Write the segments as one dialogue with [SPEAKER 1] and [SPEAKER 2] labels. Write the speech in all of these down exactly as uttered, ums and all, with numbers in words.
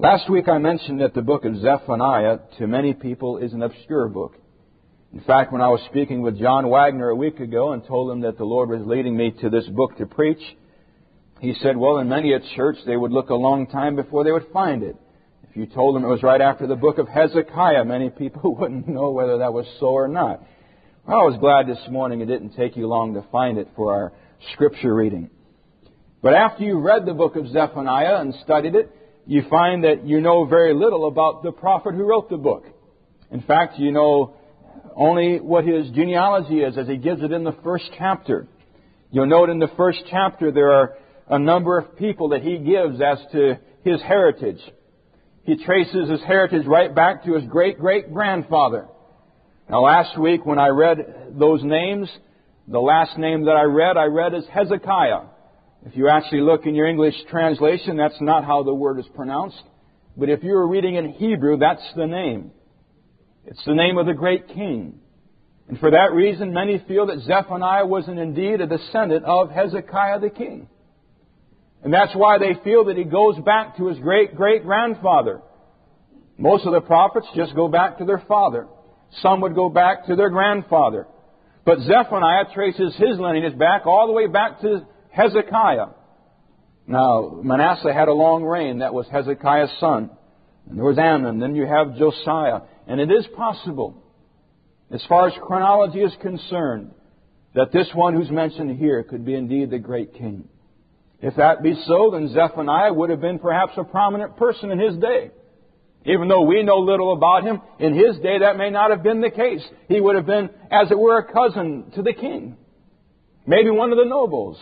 [SPEAKER 1] Last week I mentioned that the book of Zephaniah, to many people, is an obscure book. In fact, when I was speaking with John Wagner a week ago and told him that the Lord was leading me to this book to preach, he said, well, in many a church they would look a long time before they would find it. If you told them it was right after the book of Hezekiah, many people wouldn't know whether that was so or not. Well, I was glad this morning it didn't take you long to find it for our scripture reading. But after you've read the book of Zephaniah and studied it, you find that you know very little about the prophet who wrote the book. In fact, you know only what his genealogy is as he gives it in the first chapter. You'll note in the first chapter there are a number of people that he gives as to his heritage. He traces his heritage right back to his great-great-grandfather. Now, last week when I read those names, the last name that I read, I read as Hezekiah. If you actually look in your English translation, that's not how the word is pronounced. But if you were reading in Hebrew, that's the name. It's the name of the great king. And for that reason, many feel that Zephaniah was indeed a descendant of Hezekiah the king. And that's why they feel that he goes back to his great-great-grandfather. Most of the prophets just go back to their father. Some would go back to their grandfather. But Zephaniah traces his lineage back all the way back to Hezekiah. Now, Manasseh had a long reign. That was Hezekiah's son. And there was Amon. Then you have Josiah. And it is possible, as far as chronology is concerned, that this one who's mentioned here could be indeed the great king. If that be so, then Zephaniah would have been perhaps a prominent person in his day. Even though we know little about him, in his day that may not have been the case. He would have been, as it were, a cousin to the king. Maybe one of the nobles.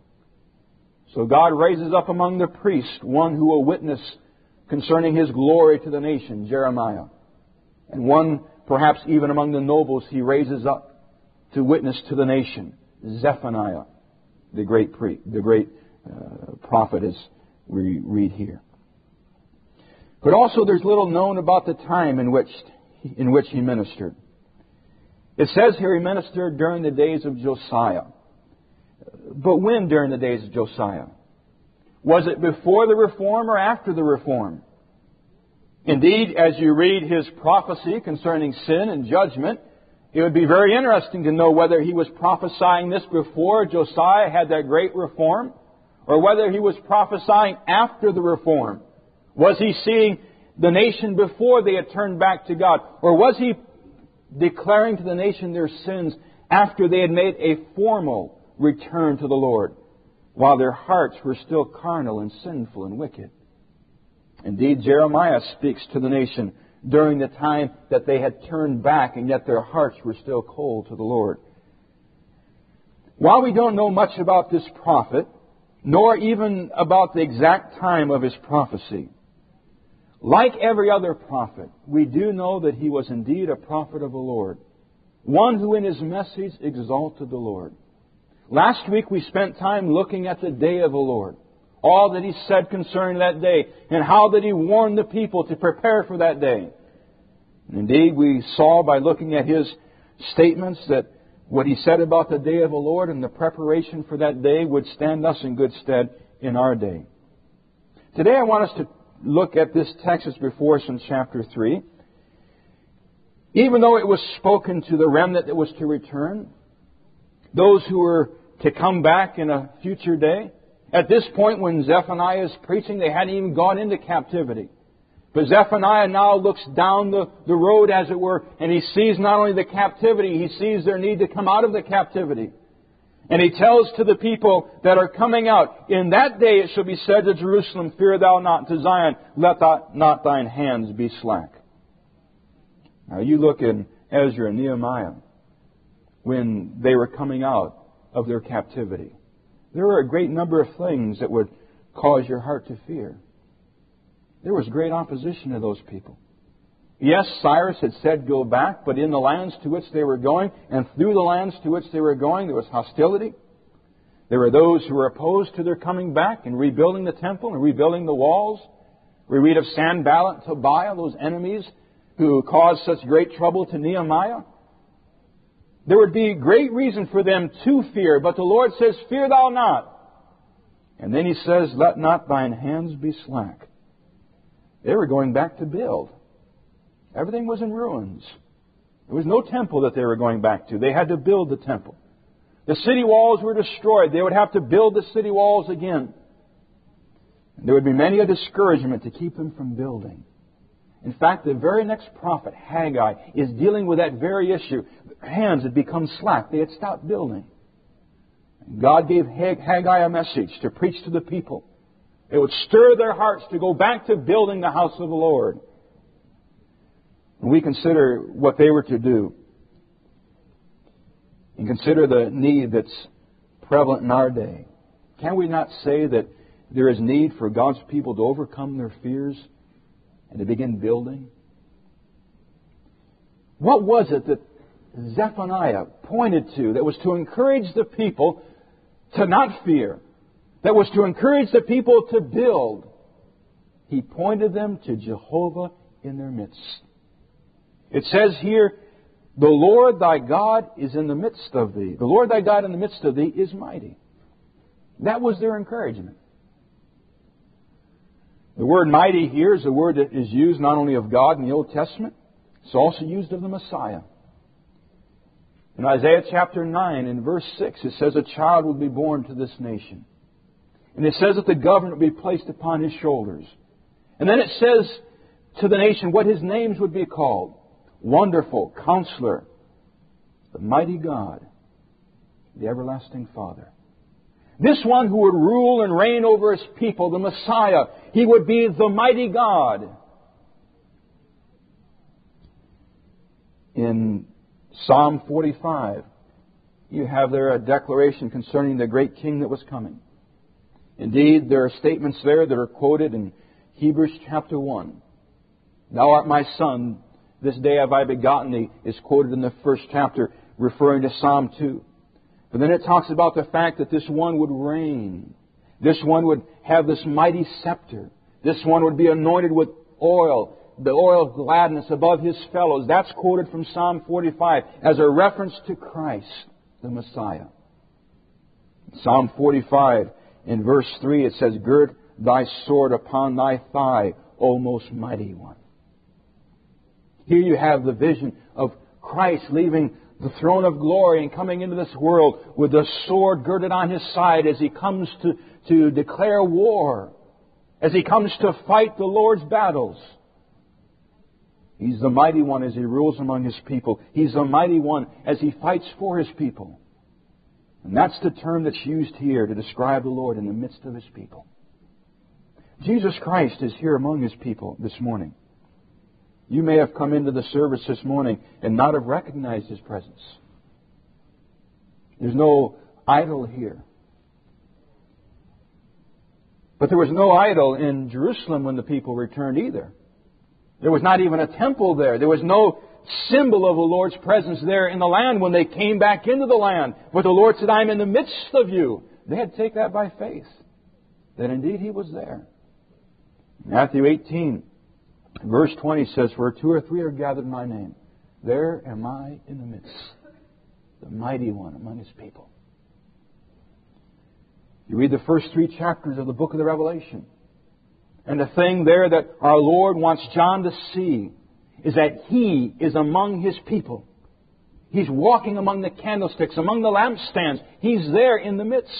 [SPEAKER 1] So God raises up among the priests one who will witness concerning His glory to the nation, Jeremiah. And one, perhaps even among the nobles, He raises up to witness to the nation, Zephaniah, the great pre- the great uh, prophet, as we read here. But also there's little known about the time in which in which he ministered. It says here he ministered during the days of Josiah. But when during the days of Josiah? Was it before the reform or after the reform? Indeed, as you read his prophecy concerning sin and judgment, it would be very interesting to know whether he was prophesying this before Josiah had that great reform, or whether he was prophesying after the reform. Was he seeing the nation before they had turned back to God? Or was he declaring to the nation their sins after they had made a formal return to the Lord, while their hearts were still carnal and sinful and wicked? Indeed, Jeremiah speaks to the nation during the time that they had turned back, and yet their hearts were still cold to the Lord. While we don't know much about this prophet, nor even about the exact time of his prophecy, like every other prophet, we do know that he was indeed a prophet of the Lord, one who in his message exalted the Lord. Last week we spent time looking at the day of the Lord, all that he said concerning that day, and how that he warned the people to prepare for that day. And indeed, we saw by looking at his statements that what he said about the day of the Lord and the preparation for that day would stand us in good stead in our day. Today I want us to look at this text that's before us in chapter three. Even though it was spoken to the remnant that was to return, those who were to come back in a future day, at this point when Zephaniah is preaching, they hadn't even gone into captivity. But Zephaniah now looks down the, the road, as it were, and he sees not only the captivity, he sees their need to come out of the captivity. And he tells to the people that are coming out, in that day it shall be said to Jerusalem, fear thou not, to Zion, let not thine hands be slack. Now you look in Ezra and Nehemiah, when they were coming out of their captivity. There were a great number of things that would cause your heart to fear. There was great opposition to those people. Yes, Cyrus had said go back, but in the lands to which they were going, and through the lands to which they were going, there was hostility. There were those who were opposed to their coming back and rebuilding the temple and rebuilding the walls. We read of Sanballat and Tobiah, those enemies who caused such great trouble to Nehemiah. There would be great reason for them to fear, but the Lord says, fear thou not. And then He says, let not thine hands be slack. They were going back to build. Everything was in ruins. There was no temple that they were going back to. They had to build the temple. The city walls were destroyed. They would have to build the city walls again. And there would be many a discouragement to keep them from building. In fact, the very next prophet, Haggai, is dealing with that very issue. Their hands had become slack. They had stopped building. God gave Haggai a message to preach to the people. It would stir their hearts to go back to building the house of the Lord. When we consider what they were to do, and consider the need that's prevalent in our day, can we not say that there is need for God's people to overcome their fears and to begin building? What was it that Zephaniah pointed to that was to encourage the people to not fear, that was to encourage the people to build? He pointed them to Jehovah in their midst. It says here, the Lord thy God is in the midst of thee. The Lord thy God in the midst of thee is mighty. That was their encouragement. The word mighty here is a word that is used not only of God in the Old Testament, it's also used of the Messiah. In Isaiah chapter nine, in verse six, it says, a child will be born to this nation. And it says that the government will be placed upon his shoulders. And then it says to the nation what his names would be called. Wonderful Counselor, the Mighty God, the Everlasting Father. This one who would rule and reign over his people, the Messiah, he would be the Mighty God. In Psalm forty-five, you have there a declaration concerning the great King that was coming. Indeed, there are statements there that are quoted in Hebrews chapter one. Thou art my Son, this day have I begotten thee, is quoted in the first chapter, referring to Psalm two. But then it talks about the fact that this one would reign. This one would have this mighty scepter. This one would be anointed with oil, the oil of gladness above his fellows. That's quoted from Psalm forty-five as a reference to Christ, the Messiah. Psalm forty-five, in verse three, it says, gird thy sword upon thy thigh, O most mighty one. Here you have the vision of Christ leaving the throne of glory and coming into this world with the sword girded on his side as he comes to, to declare war, as he comes to fight the Lord's battles. He's the mighty one as he rules among his people. He's the mighty one as he fights for his people. And that's the term that's used here to describe the Lord in the midst of his people. Jesus Christ is here among his people this morning. You may have come into the service this morning and not have recognized his presence. There's no idol here. But there was no idol in Jerusalem when the people returned either. There was not even a temple there. There was no symbol of the Lord's presence there in the land when they came back into the land. But the Lord said, I'm in the midst of you. They had to take that by faith, that indeed he was there. Matthew eighteen, verse twenty says, where two or three are gathered in my name, there am I in the midst, the mighty one among his people. You read the first three chapters of the book of the Revelation, and the thing there that our Lord wants John to see is that he is among his people. He's walking among the candlesticks, among the lampstands. He's there in the midst.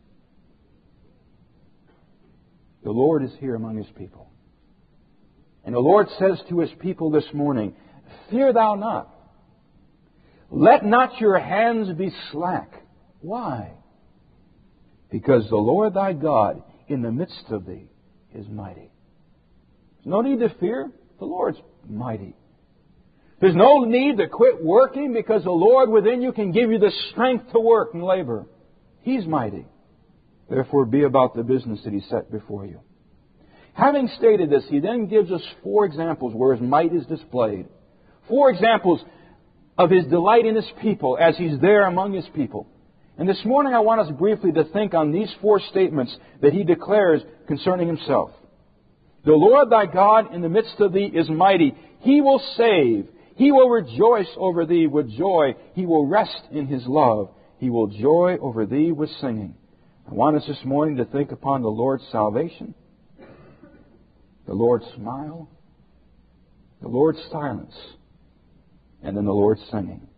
[SPEAKER 1] The Lord is here among his people. And the Lord says to his people this morning, fear thou not. Let not your hands be slack. Why? Because the Lord thy God in the midst of thee is mighty. There's no need to fear. The Lord's mighty. There's no need to quit working because the Lord within you can give you the strength to work and labor. He's mighty. Therefore, be about the business that He set before you. Having stated this, He then gives us four examples where His might is displayed. Four examples of His delight in His people as He's there among His people. And this morning I want us briefly to think on these four statements that He declares concerning Himself. The Lord thy God in the midst of thee is mighty. He will save. He will rejoice over thee with joy. He will rest in His love. He will joy over thee with singing. I want us this morning to think upon the Lord's salvation, the Lord's smile, the Lord's silence, and then the Lord's singing.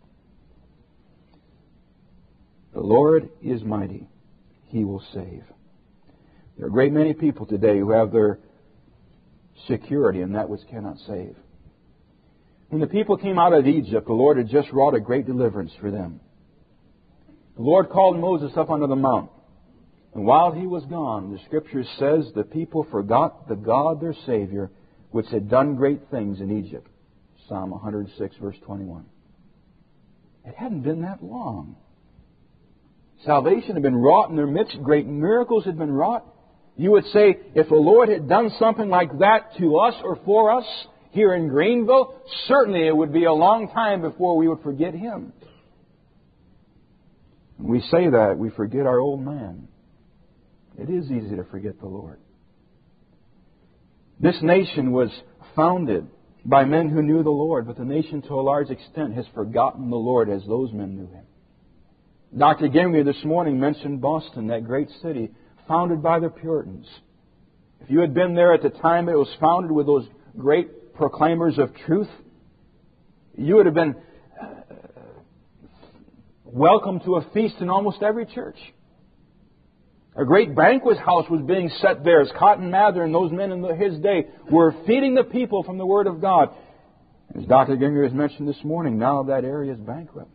[SPEAKER 1] The Lord is mighty. He will save. There are a great many people today who have their security in that which cannot save. When the people came out of Egypt, the Lord had just wrought a great deliverance for them. The Lord called Moses up onto the mount. And while he was gone, the Scripture says the people forgot the God, their Savior, which had done great things in Egypt. Psalm one hundred six, verse twenty-one. It hadn't been that long. Salvation had been wrought in their midst. Great miracles had been wrought. You would say, if the Lord had done something like that to us or for us here in Greenville, certainly it would be a long time before we would forget Him. When we say that, we forget our old man. It is easy to forget the Lord. This nation was founded by men who knew the Lord, but the nation to a large extent has forgotten the Lord as those men knew Him. Doctor Gingrey this morning mentioned Boston, that great city, founded by the Puritans. If you had been there at the time it was founded with those great proclaimers of truth, you would have been welcome to a feast in almost every church. A great banquet house was being set there as Cotton Mather and those men in his day were feeding the people from the Word of God. As Doctor Gingrey has mentioned this morning, now that area is bankrupt.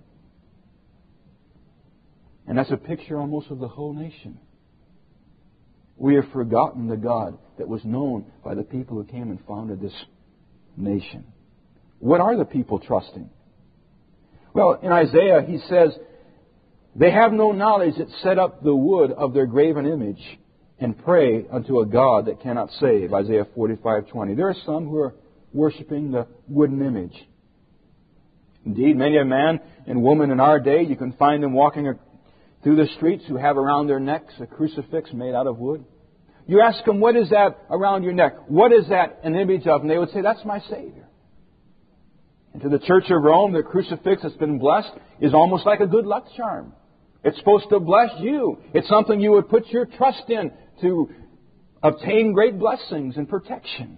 [SPEAKER 1] And that's a picture almost of the whole nation. We have forgotten the God that was known by the people who came and founded this nation. What are the people trusting? Well, in Isaiah he says, they have no knowledge that set up the wood of their graven image and pray unto a God that cannot save. Isaiah forty-five twenty. There are some who are worshiping the wooden image. Indeed, many a man and woman in our day, you can find them walking through the streets who have around their necks a crucifix made out of wood. You ask them, what is that around your neck? What is that an image of? And they would say, that's my Savior. And to the Church of Rome, the crucifix that's been blessed is almost like a good luck charm. It's supposed to bless you. It's something you would put your trust in to obtain great blessings and protection.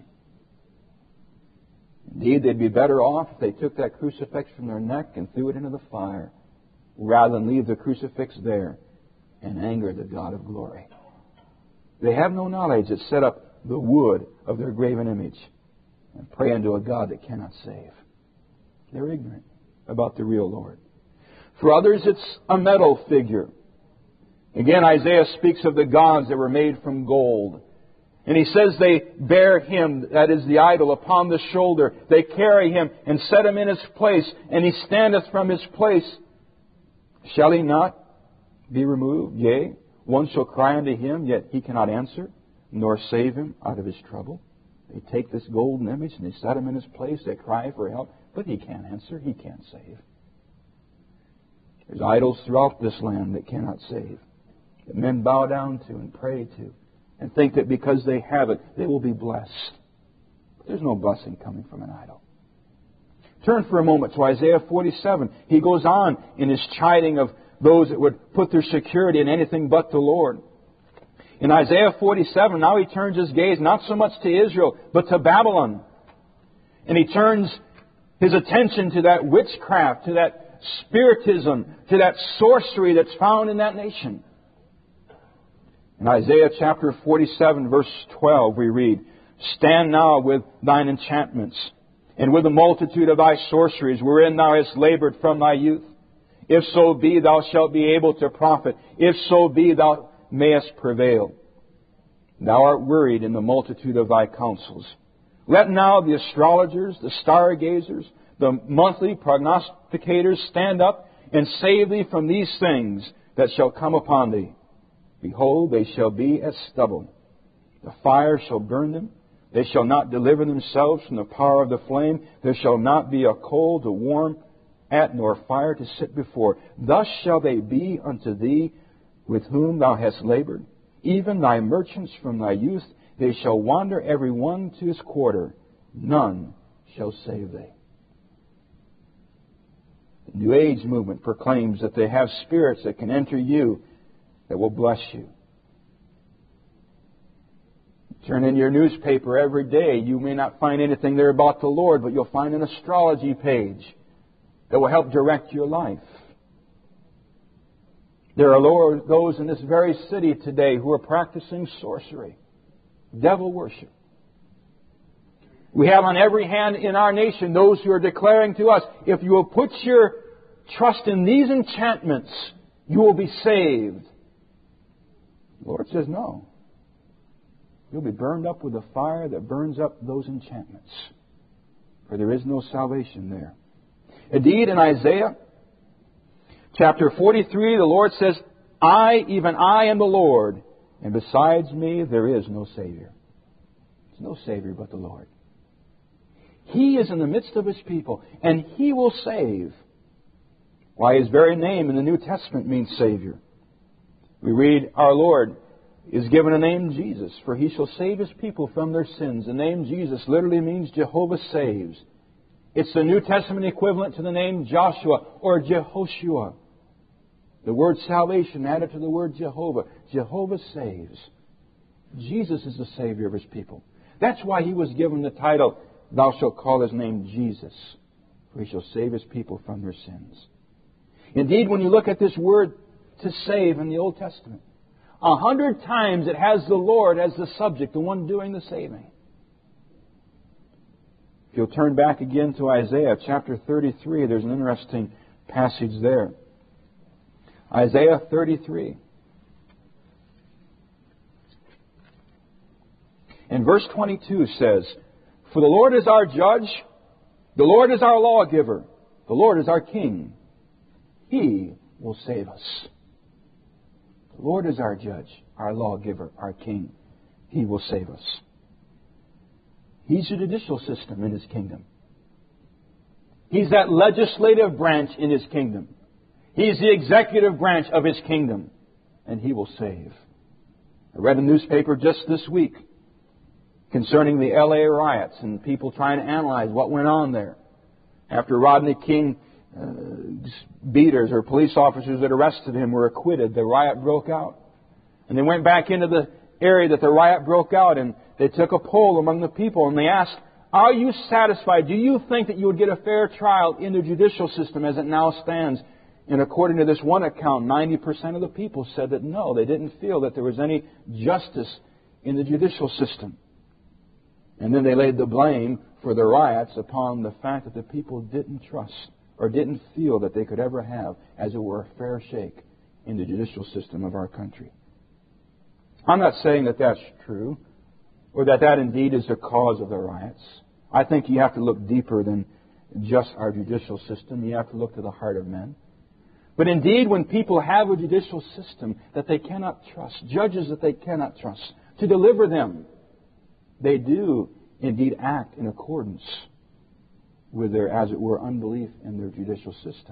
[SPEAKER 1] Indeed, they'd be better off if they took that crucifix from their neck and threw it into the fire, rather than leave the crucifix there and anger the God of glory. They have no knowledge that set up the wood of their graven image and pray unto a God that cannot save. They're ignorant about the real Lord. For others, it's a metal figure. Again, Isaiah speaks of the gods that were made from gold. And he says they bear him, that is the idol, upon the shoulder. They carry him and set him in his place, and he standeth from his place. Shall he not be removed? Yea, one shall cry unto him, yet he cannot answer, nor save him out of his trouble. They take this golden image and they set him in his place. They cry for help, but he can't answer. He can't save. There's idols throughout this land that cannot save, that men bow down to and pray to, and think that because they have it, they will be blessed. But there's no blessing coming from an idol. Turn for a moment to Isaiah forty-seven. He goes on in his chiding of those that would put their security in anything but the Lord. In Isaiah forty-seven, now he turns his gaze not so much to Israel, but to Babylon. And he turns his attention to that witchcraft, to that spiritism, to that sorcery that's found in that nation. In Isaiah chapter forty-seven, verse twelve, we read, Stand now with thine enchantments, and with the multitude of thy sorceries, wherein thou hast labored from thy youth. If so be thou shalt be able to profit, if so be thou mayest prevail. Thou art wearied in the multitude of thy counsels. Let now the astrologers, the stargazers, the monthly prognosticators stand up and save thee from these things that shall come upon thee. Behold, they shall be as stubble. The fire shall burn them. They shall not deliver themselves from the power of the flame. There shall not be a coal to warm at, nor fire to sit before. Thus shall they be unto thee with whom thou hast labored. Even thy merchants from thy youth, they shall wander every one to his quarter. None shall save thee. The New Age movement proclaims that they have spirits that can enter you that will bless you. Turn in your newspaper every day. You may not find anything there about the Lord, but you'll find an astrology page that will help direct your life. There are those in this very city today who are practicing sorcery, devil worship. We have on every hand in our nation those who are declaring to us, if you will put your trust in these enchantments, you will be saved. The Lord says no. You'll be burned up with the fire that burns up those enchantments. For there is no salvation there. Indeed, in Isaiah chapter forty-three, the Lord says, I, even I am the Lord, and besides me there is no Savior. There's no Savior but the Lord. He is in the midst of His people, and He will save. Why, His very name in the New Testament means Savior. We read, our Lord is given a name Jesus, for He shall save His people from their sins. The name Jesus literally means Jehovah saves. It's the New Testament equivalent to the name Joshua or Jehoshua. The word salvation added to the word Jehovah. Jehovah saves. Jesus is the Savior of His people. That's why He was given the title, Thou shalt call His name Jesus, for He shall save His people from their sins. Indeed, when you look at this word to save in the Old Testament, a hundred times it has the Lord as the subject, the one doing the saving. If you'll turn back again to Isaiah chapter thirty-three, there's an interesting passage there. Isaiah thirty-three. And verse twenty-two says, for the Lord is our judge, the Lord is our lawgiver, the Lord is our king. He will save us. The Lord is our judge, our lawgiver, our king. He will save us. He's the judicial system in His kingdom. He's that legislative branch in His kingdom. He's the executive branch of His kingdom. And He will save. I read a newspaper just this week concerning the L A riots and people trying to analyze what went on there. After Rodney King uh, beaters or police officers that arrested him were acquitted, the riot broke out. And they went back into the area that the riot broke out, and they took a poll among the people, and they asked, are you satisfied? Do you think that you would get a fair trial in the judicial system as it now stands? And according to this one account, ninety percent of the people said that no, they didn't feel that there was any justice in the judicial system. And then they laid the blame for the riots upon the fact that the people didn't trust or didn't feel that they could ever have, as it were, a fair shake in the judicial system of our country. I'm not saying that that's true or that that indeed is the cause of the riots. I think you have to look deeper than just our judicial system. You have to look to the heart of men. But indeed, when people have a judicial system that they cannot trust, judges that they cannot trust, to deliver them, they do indeed act in accordance with their, as it were, unbelief in their judicial system.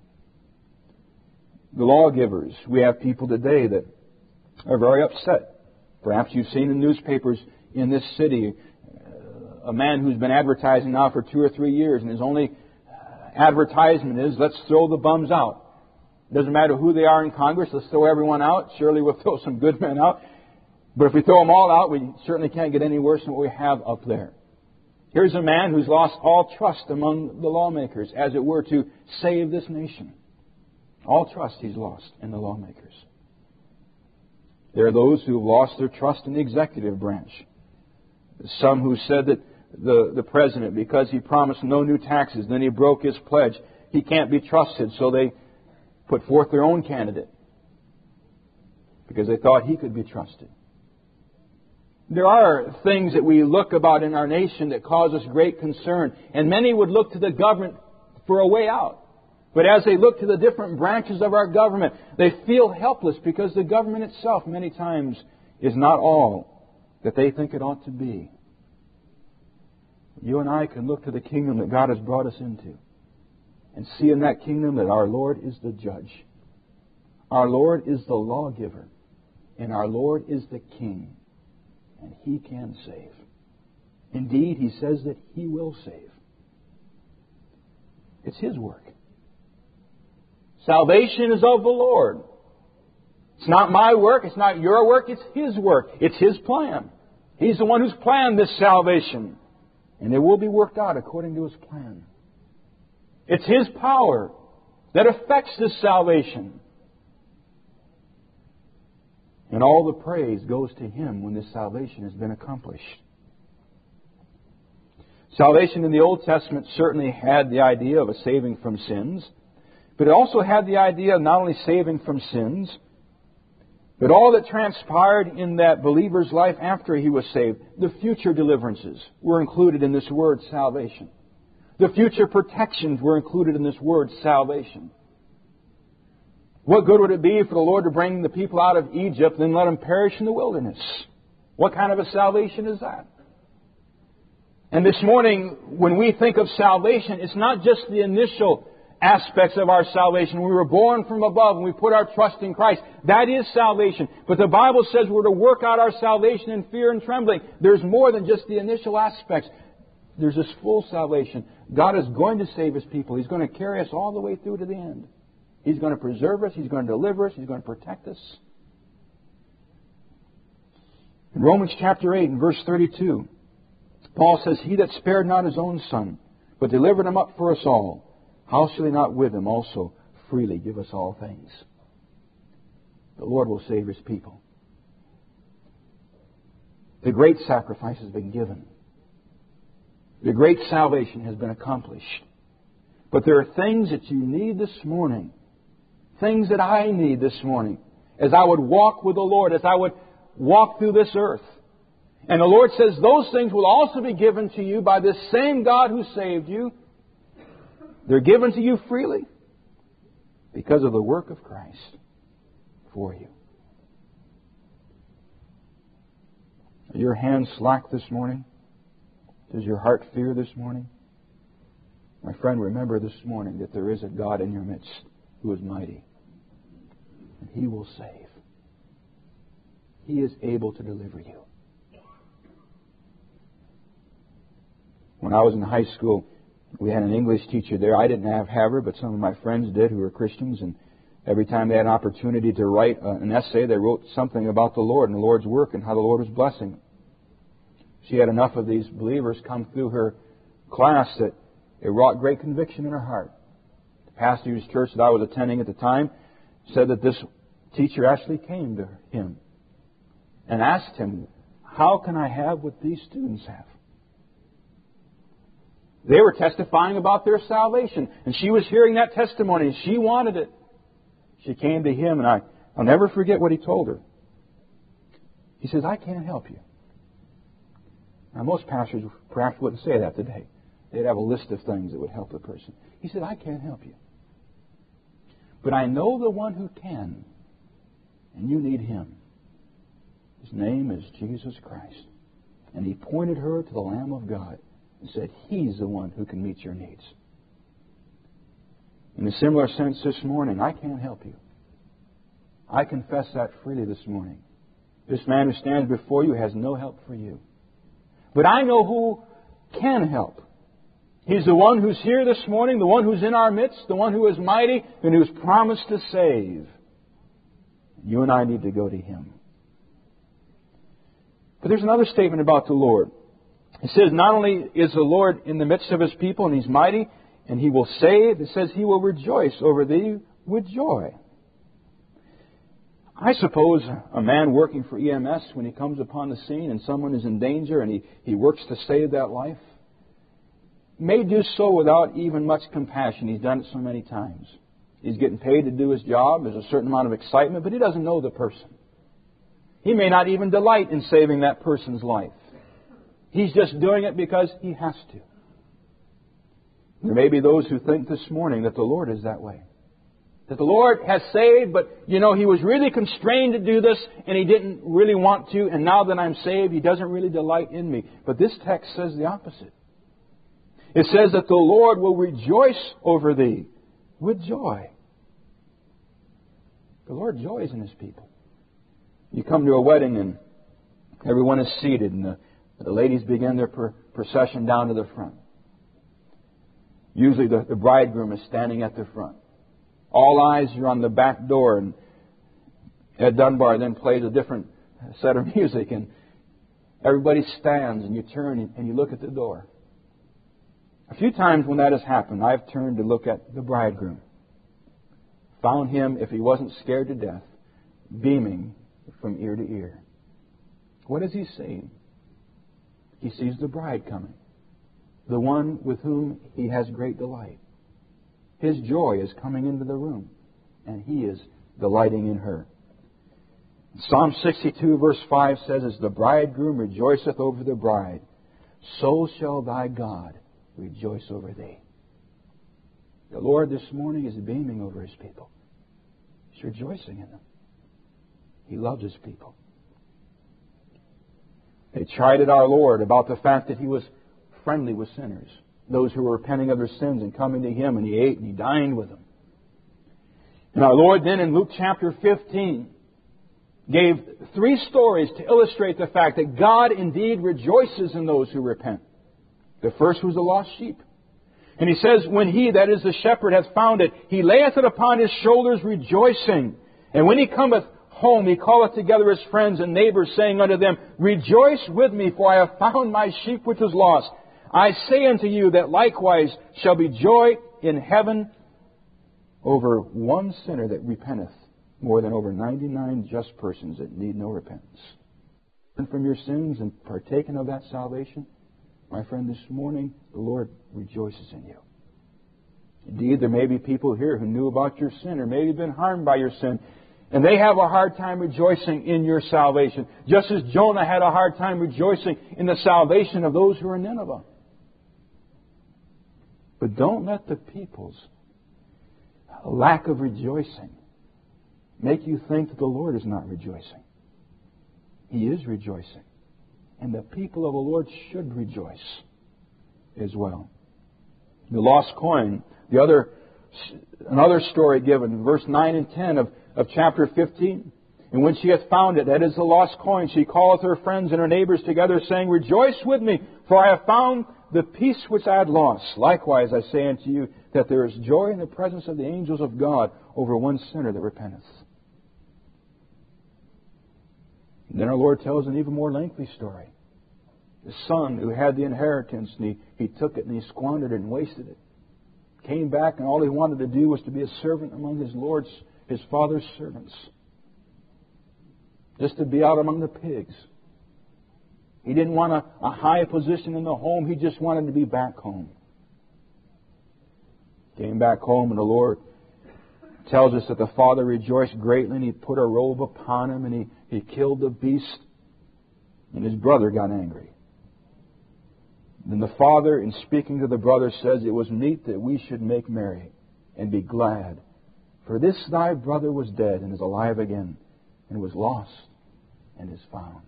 [SPEAKER 1] The lawgivers, we have people today that are very upset. Perhaps you've seen in newspapers in this city a man who's been advertising now for two or three years, and his only advertisement is, let's throw the bums out. It doesn't matter who they are in Congress, let's throw everyone out. Surely we'll throw some good men out. But if we throw them all out, we certainly can't get any worse than what we have up there. Here's a man who's lost all trust among the lawmakers, as it were, to save this nation. All trust he's lost in the lawmakers. There are those who have lost their trust in the executive branch. Some who said that the, the president, because he promised no new taxes, then he broke his pledge, he can't be trusted, so they put forth their own candidate because they thought he could be trusted. There are things that we look about in our nation that cause us great concern, and many would look to the government for a way out. But as they look to the different branches of our government, they feel helpless because the government itself many times is not all that they think it ought to be. You and I can look to the kingdom that God has brought us into and see in that kingdom that our Lord is the judge. Our Lord is the lawgiver. And our Lord is the king. And He can save. Indeed, He says that He will save. It's His work. Salvation is of the Lord. It's not my work. It's not your work. It's His work. It's His plan. He's the one who's planned this salvation. And it will be worked out according to His plan. It's His power that affects this salvation. And all the praise goes to Him when this salvation has been accomplished. Salvation in the Old Testament certainly had the idea of a saving from sins, but it also had the idea of not only saving from sins, but all that transpired in that believer's life after he was saved. The future deliverances were included in this word salvation. The future protections were included in this word salvation. What good would it be for the Lord to bring the people out of Egypt and then let them perish in the wilderness? What kind of a salvation is that? And this morning, when we think of salvation, it's not just the initial aspects of our salvation. We were born from above and we put our trust in Christ. That is salvation. But the Bible says we're to work out our salvation in fear and trembling. There's more than just the initial aspects. There's this full salvation. God is going to save His people. He's going to carry us all the way through to the end. He's going to preserve us. He's going to deliver us. He's going to protect us. In Romans chapter eight and verse thirty-two, Paul says, He that spared not His own Son, but delivered Him up for us all, how shall He not with Him also freely give us all things? The Lord will save His people. The great sacrifice has been given. The great salvation has been accomplished. But there are things that you need this morning. Things that I need this morning. As I would walk with the Lord, as I would walk through this earth. And the Lord says those things will also be given to you by this same God who saved you. They're given to you freely because of the work of Christ for you. Are your hands slack this morning? Does your heart fear this morning? My friend, remember this morning that there is a God in your midst who is mighty. And He will save. He is able to deliver you. When I was in high school, we had an English teacher there. I didn't have, have her, but some of my friends did who were Christians. And every time they had an opportunity to write an essay, they wrote something about the Lord and the Lord's work and how the Lord was blessing them. She had enough of these believers come through her class that it wrought great conviction in her heart. The pastor whose church that I was attending at the time said that this teacher actually came to him and asked him, how can I have what these students have? They were testifying about their salvation, and she was hearing that testimony, and she wanted it. She came to him, and I, I'll never forget what he told her. He says, I can't help you. Now, most pastors perhaps wouldn't say that today. They'd have a list of things that would help the person. He said, I can't help you. But I know the one who can, and you need Him. His name is Jesus Christ. And he pointed her to the Lamb of God and said, He's the one who can meet your needs. In a similar sense this morning, I can't help you. I confess that freely this morning. This man who stands before you has no help for you. But I know who can help. He's the one who's here this morning, the one who's in our midst, the one who is mighty and who's promised to save. You and I need to go to Him. But there's another statement about the Lord. It says not only is the Lord in the midst of His people and He's mighty and He will save, it says He will rejoice over thee with joy. I suppose a man working for E M S, when he comes upon the scene and someone is in danger and he, he works to save that life, may do so without even much compassion. He's done it so many times. He's getting paid to do his job. There's a certain amount of excitement, but he doesn't know the person. He may not even delight in saving that person's life. He's just doing it because he has to. There may be those who think this morning that the Lord is that way. That the Lord has saved, but, you know, He was really constrained to do this and He didn't really want to, and now that I'm saved, He doesn't really delight in me. But this text says the opposite. It says that the Lord will rejoice over thee with joy. The Lord joys in His people. You come to a wedding and everyone is seated and the, the ladies begin their per, procession down to the front. Usually the, the bridegroom is standing at the front. All eyes are on the back door, and Ed Dunbar then plays a different set of music, and Everybody stands and you turn and you look at the door. A few times when that has happened, I've turned to look at the bridegroom. Found him, if he wasn't scared to death, beaming from ear to ear. What is he seeing? He sees the bride coming, the one with whom he has great delight. His joy is coming into the room, and he is delighting in her. Psalm sixty-two verse five says, as the bridegroom rejoiceth over the bride, so shall thy God rejoice over thee. The Lord this morning is beaming over His people. He's rejoicing in them. He loves His people. They chided our Lord about the fact that He was friendly with sinners, those who were repenting of their sins and coming to Him, and He ate and He dined with them. And our Lord then in Luke chapter fifteen gave three stories to illustrate the fact that God indeed rejoices in those who repent. The first was the lost sheep. And He says, when He, that is the shepherd, hath found it, He layeth it upon His shoulders rejoicing. And when He cometh home, He calleth together His friends and neighbors, saying unto them, rejoice with me, for I have found my sheep which was lost. I say unto you that likewise shall be joy in heaven over one sinner that repenteth, more than over ninety-nine just persons that need no repentance. Turn from your sins and partaken of that salvation. My friend, this morning, the Lord rejoices in you. Indeed, there may be people here who knew about your sin or maybe been harmed by your sin, and they have a hard time rejoicing in your salvation, just as Jonah had a hard time rejoicing in the salvation of those who are in Nineveh. But don't let the people's lack of rejoicing make you think that the Lord is not rejoicing. He is rejoicing. And the people of the Lord should rejoice as well. The lost coin, the other, another story given, verse nine and ten of, of chapter fifteen. And when she hath found it, that is the lost coin, she calleth her friends and her neighbors together, saying, rejoice with me, for I have found the piece which I had lost. Likewise, I say unto you, that there is joy in the presence of the angels of God over one sinner that repenteth. And then our Lord tells an even more lengthy story. The son who had the inheritance, and he, he took it and he squandered it and wasted it. Came back, and all he wanted to do was to be a servant among his Lord's, his father's servants. Just to be out among the pigs. He didn't want a, a high position in the home. He just wanted to be back home. Came back home, and the Lord tells us that the father rejoiced greatly, and he put a robe upon him, and he, he killed the beast, and his brother got angry. Then the father, in speaking to the brother, says, it was meet that we should make merry and be glad. For this thy brother was dead and is alive again, and was lost and is found.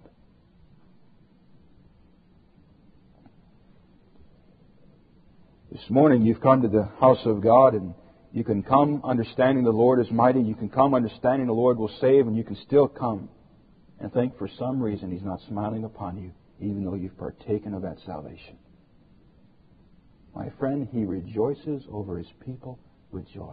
[SPEAKER 1] This morning you've come to the house of God, and you can come understanding the Lord is mighty. You can come understanding the Lord will save, and you can still come and think for some reason He's not smiling upon you, even though you've partaken of that salvation. My friend, He rejoices over His people with joy.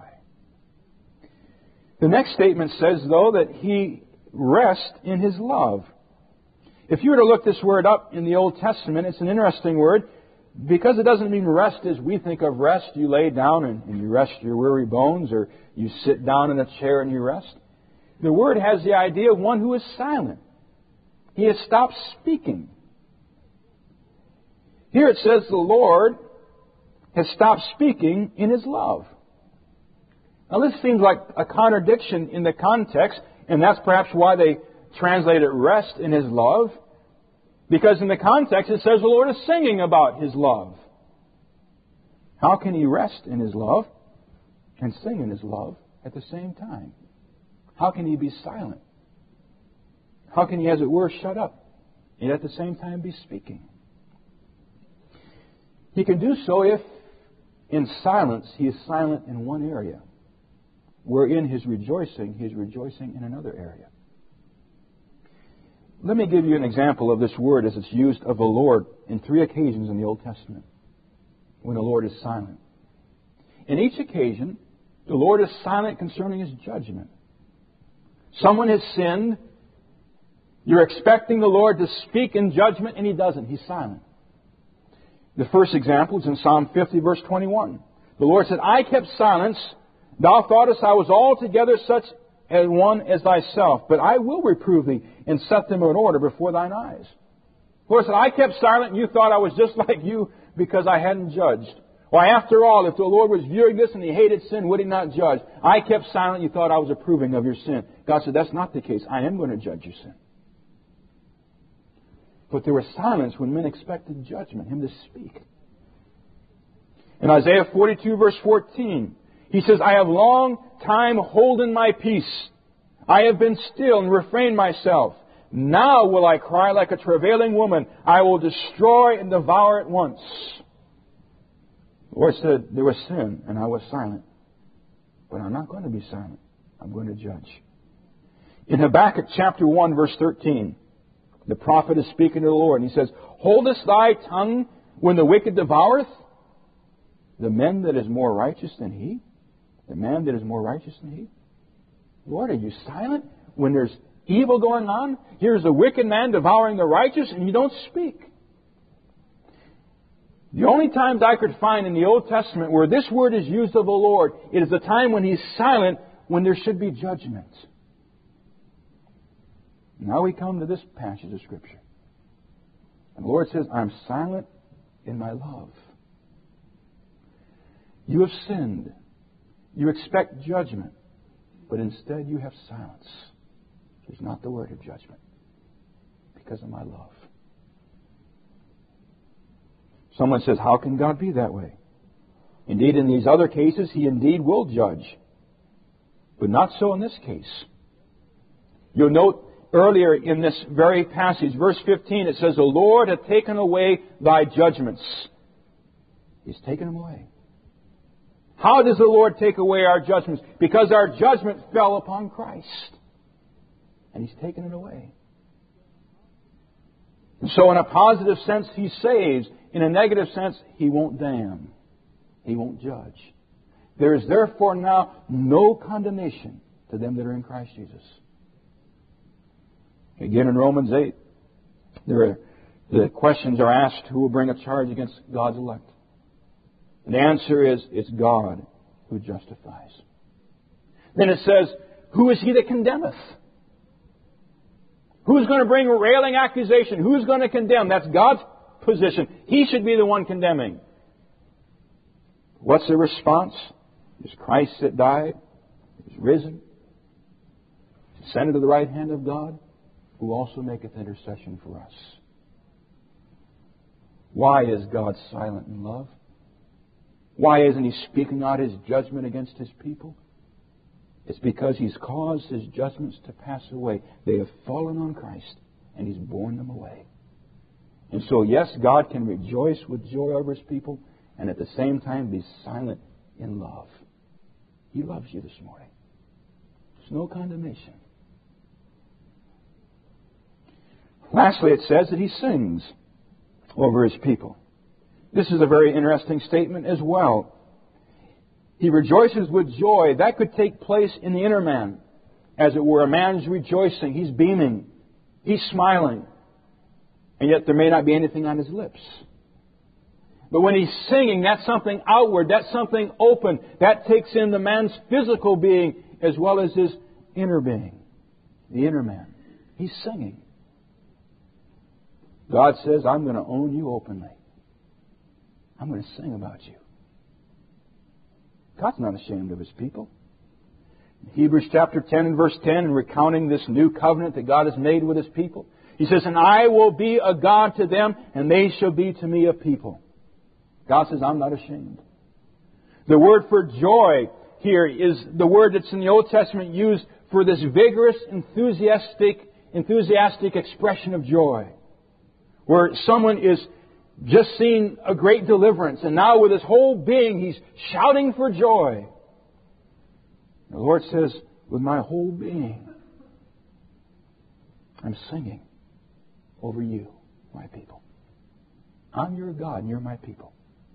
[SPEAKER 1] The next statement says, though, that He rests in His love. If you were to look this word up in the Old Testament, it's an interesting word, because it doesn't mean rest as we think of rest. You lay down and, and you rest your weary bones, or you sit down in a chair and you rest. The word has the idea of one who is silent. He has stopped speaking. Here it says the Lord has stopped speaking in His love. Now this seems like a contradiction in the context, and that's perhaps why they translated rest in His love. Because in the context it says the Lord is singing about His love. How can He rest in His love and sing in His love at the same time? How can He be silent? How can He, as it were, shut up and at the same time be speaking? He can do so if, in silence, He is silent in one area, where in His rejoicing, He is rejoicing in another area. Let me give you an example of this word as it's used of the Lord in three occasions in the Old Testament, when the Lord is silent. In each occasion, the Lord is silent concerning His judgment. Someone has sinned, You're expecting the Lord to speak in judgment, and He doesn't. He's silent. The first example is in Psalm fifty, verse twenty-one. The Lord said, I kept silence. Thou thoughtest I was altogether such a one as thyself, but I will reprove thee and set them in order before thine eyes. The Lord said, I kept silent, and you thought I was just like you because I hadn't judged. Why, after all, if the Lord was viewing this and He hated sin, would He not judge? I kept silent, you thought I was approving of your sin. God said, that's not the case. I am going to judge your sin. But there was silence when men expected judgment, Him to speak. In Isaiah forty-two, verse fourteen, He says, I have long time holden my peace. I have been still and refrained myself. Now will I cry like a travailing woman. I will destroy and devour at once. The Lord said, there was sin, and I was silent. But I'm not going to be silent. I'm going to judge. In Habakkuk chapter one, verse thirteen, the prophet is speaking to the Lord, and he says, Holdest thy tongue when the wicked devoureth? The man that is more righteous than he? The man that is more righteous than he? Lord, are you silent when there's evil going on? Here's the wicked man devouring the righteous, and you don't speak. The only times I could find in the Old Testament where this word is used of the Lord, it is the time when He's silent, when there should be judgment. Now we come to this passage of Scripture. And the Lord says, I'm silent in my love. You have sinned. You expect judgment. But instead you have silence. There's not the word of judgment. Because of my love. Someone says, how can God be that way? Indeed, in these other cases, He indeed will judge. But not so in this case. You'll note earlier in this very passage, verse fifteen, it says, the Lord hath taken away thy judgments. He's taken them away. How does the Lord take away our judgments? Because our judgment fell upon Christ. And He's taken it away. And so in a positive sense, He saves. In a negative sense, He won't damn. He won't judge. There is therefore now no condemnation to them that are in Christ Jesus. Again in Romans eight, there are, the questions are asked, who will bring a charge against God's elect? And the answer is, it's God who justifies. Then it says, who is He that condemneth? Who's going to bring a railing accusation? Who's going to condemn? That's God's position. He should be the one condemning. What's the response? Is Christ that died, is risen, ascended to the right hand of God, who also maketh intercession for us. Why is God silent in love? Why isn't He speaking out His judgment against His people? It's because He's caused His judgments to pass away. They have fallen on Christ, and He's borne them away. And so, yes, God can rejoice with joy over His people, and at the same time be silent in love. He loves you this morning. There's no condemnation. Lastly, it says that He sings over His people. This is a very interesting statement as well. He rejoices with joy. That could take place in the inner man. As it were, a man's rejoicing. He's beaming. He's smiling. And yet there may not be anything on his lips. But when he's singing, that's something outward. That's something open. That takes in the man's physical being as well as his inner being. The inner man. He's singing. God says, I'm going to own you openly. I'm going to sing about you. God's not ashamed of His people. In Hebrews chapter ten and verse ten, in recounting this new covenant that God has made with His people, He says, and I will be a God to them, and they shall be to me a people. God says, I'm not ashamed. The word for joy here is the word that's in the Old Testament used for this vigorous, enthusiastic, enthusiastic expression of joy. Where someone is just seen a great deliverance, and now with his whole being, he's shouting for joy. The Lord says, with my whole being, I'm singing over you, my people. I'm your God, and you're my people.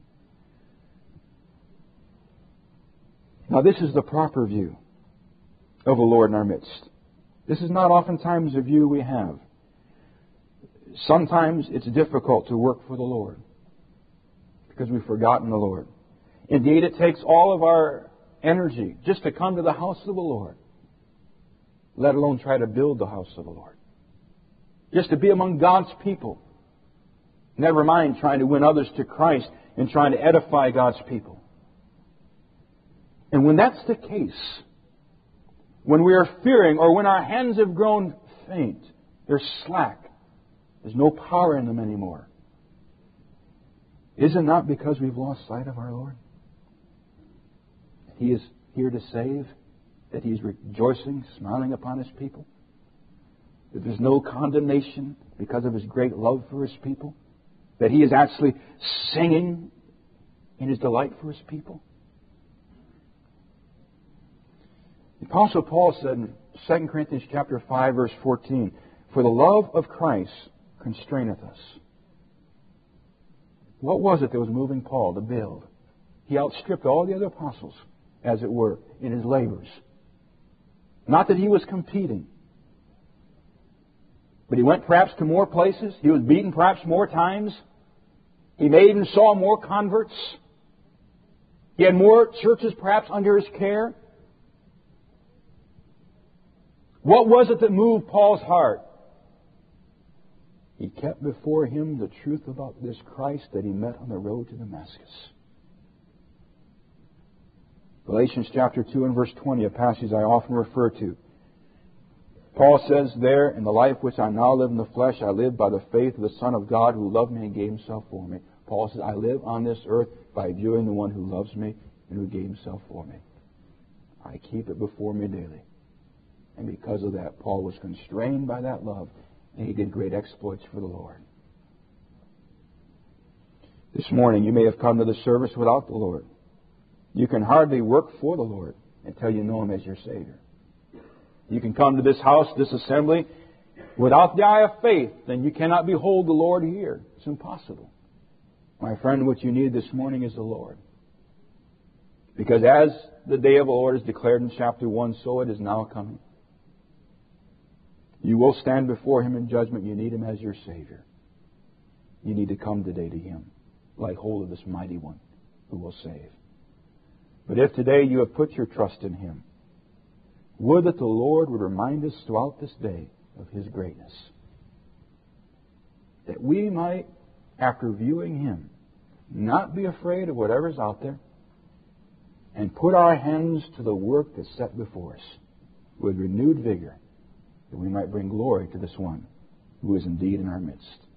[SPEAKER 1] Now, this is the proper view of the Lord in our midst. This is not oftentimes a view we have. sometimes it's difficult to work for the Lord because we've forgotten the Lord. Indeed, it takes all of our energy just to come to the house of the Lord, let alone try to build the house of the Lord. Just to be among God's people. Never mind trying to win others to Christ and trying to edify God's people. And when that's the case, when we are fearing or when our hands have grown faint, they're slack, there's no power in them anymore, is it not because we've lost sight of our Lord? He is here to save, that He's rejoicing, smiling upon His people, that there's no condemnation because of His great love for His people, that He is actually singing in His delight for His people. The Apostle Paul said in Second Corinthians chapter five, verse fourteen, "For the love of Christ constraineth us." What was it that was moving Paul to build? He outstripped all the other apostles, as it were, in his labors. Not that he was competing, but he went perhaps to more places. He was beaten perhaps more times. He may even saw more converts. He had more churches perhaps under his care. What was it that moved Paul's heart? He kept before him the truth about this Christ that he met on the road to Damascus. Galatians chapter two and verse twenty, a passage I often refer to. Paul says there, "In the life which I now live in the flesh, I live by the faith of the Son of God who loved me and gave Himself for me." Paul says, "I live on this earth by viewing the one who loves me and who gave Himself for me. I keep it before me daily." And because of that, Paul was constrained by that love, and he did great exploits for the Lord. This morning, you may have come to the service without the Lord. You can hardly work for the Lord until you know Him as your Savior. You can come to this house, this assembly, without the eye of faith, then you cannot behold the Lord here. It's impossible. My friend, what you need this morning is the Lord. Because as the day of the Lord is declared in chapter one, so it is now coming. You will stand before Him in judgment. You need Him as your Savior. You need to come today to Him. Lay hold of this mighty one who will save. But if today you have put your trust in Him, would that the Lord would remind us throughout this day of His greatness. That we might, after viewing Him, not be afraid of whatever's out there, and put our hands to the work that's set before us with renewed vigor, that we might bring glory to this one who is indeed in our midst.